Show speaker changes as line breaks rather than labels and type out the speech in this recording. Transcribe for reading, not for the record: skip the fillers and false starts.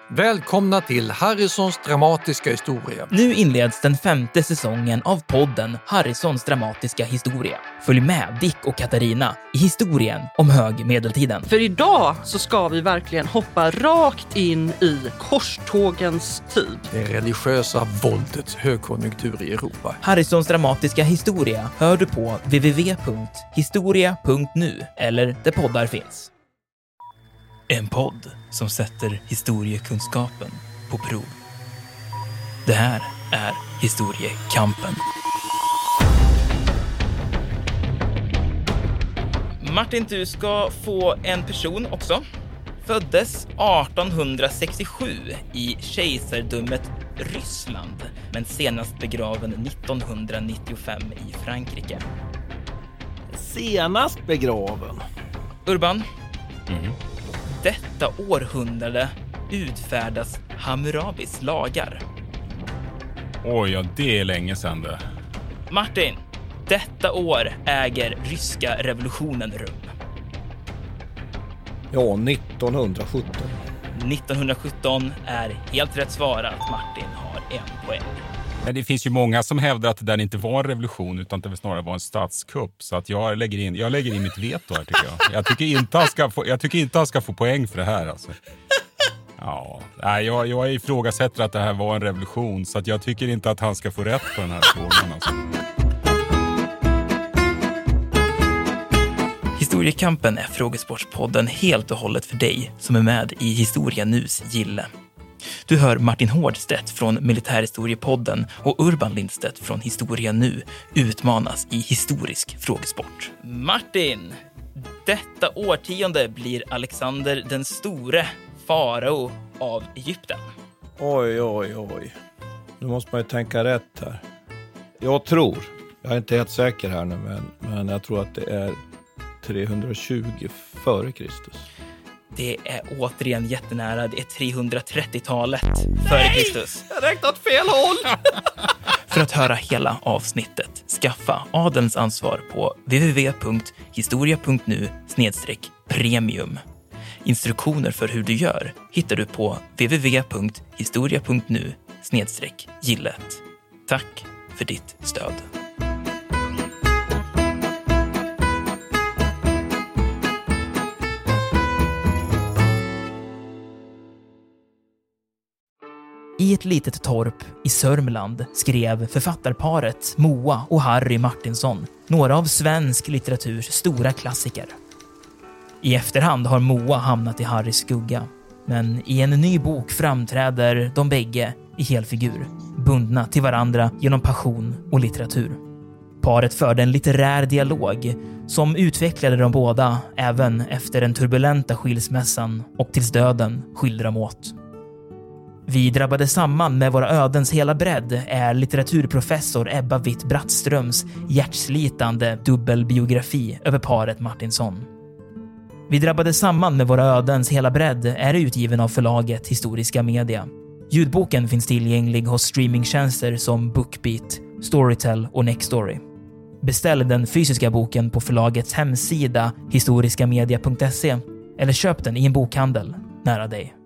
Välkomna till Harrisons dramatiska historia.
Nu inleds den 5:e säsongen av podden Harrisons dramatiska historia. Följ med Dick och Katarina i historien om högmedeltiden.
För idag så ska vi verkligen hoppa rakt in i korstågens tid.
Det religiösa våldets högkonjunktur i Europa.
Harrisons dramatiska historia hör du på www.historia.nu eller där poddar finns. En podd som sätter historiekunskapen på prov. Det här är Historiekampen. Martin, du ska få en person också. Föddes 1867 i kejsardömet Ryssland, men senast begraven 1995 i Frankrike.
Senast begraven?
Urban? Detta århundrade utfärdas Hammurabis lagar.
Oj, ja, det är länge sedan det.
Martin, detta år äger ryska revolutionen rum.
Ja, 1917.
1917
är helt rätt svarat. Martin har en poäng.
Men det finns ju många som hävdar att det där inte var en revolution utan att det snarare var en statskupp. Så att jag lägger in mitt veto här, tycker jag. Jag tycker inte han ska få poäng för det här, alltså. Ja, nej, jag ifrågasätter att det här var en revolution, så att jag tycker inte att han ska få rätt på den här frågan, alltså.
Historiekampen är frågesportspodden helt och hållet för dig som är med i Historia Nus gille. Du hör Martin Hårdstedt från Militärhistoriepodden och Urban Lindstedt från Historia Nu utmanas i historisk frågesport. Martin, detta årtionde blir Alexander den store farao av Egypten.
Oj. Nu måste man ju tänka rätt här. Jag är inte helt säker här nu, men jag tror att det är 320 före Kristus.
Det är återigen jättenära. Det är 330-talet före Kristus.
Jag har räknat fel håll!
För att höra hela avsnittet, skaffa adelns ansvar på www.historia.nu/premium. Instruktioner för hur du gör hittar du på www.historia.nu/gillet. Tack för ditt stöd. I ett litet torp i Sörmland skrev författarparet Moa och Harry Martinsson några av svensk litteraturs stora klassiker. I efterhand har Moa hamnat i Harrys skugga, men i en ny bok framträder de bägge i helfigur, bundna till varandra genom passion och litteratur. Paret förde en litterär dialog som utvecklade de båda även efter den turbulenta skilsmässan och tills döden skilde dem åt. Vi drabbade samman med våra ödens hela bredd är litteraturprofessor Ebba Witt-Brattströms hjärtslitande dubbelbiografi över paret Martinsson. Vi drabbade samman med våra ödens hela bredd är utgiven av förlaget Historiska Media. Ljudboken finns tillgänglig hos streamingtjänster som Bookbeat, Storytel och Nextory. Beställ den fysiska boken på förlagets hemsida historiskamedia.se eller köp den i en bokhandel nära dig.